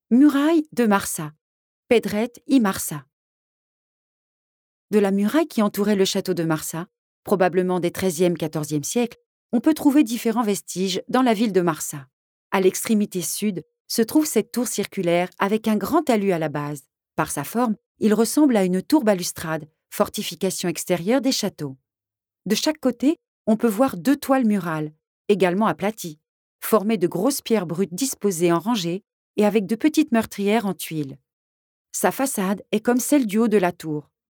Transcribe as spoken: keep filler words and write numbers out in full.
Muraille de Marsat, Pedret i Marsat. De la muraille qui entourait le château de Marsat, probablement des treizième quatorzième siècles, on peut trouver différents vestiges dans la ville de Marsat. À l'extrémité sud se trouve cette tour circulaire avec un grand talus à la base. Par sa forme, il ressemble à une tour balustrade, fortification extérieure des châteaux. De chaque côté, on peut voir deux toiles murales, également aplaties, formées de grosses pierres brutes disposées en rangées et avec de petites meurtrières en tuiles. Sa façade est comme celle du haut de la tour,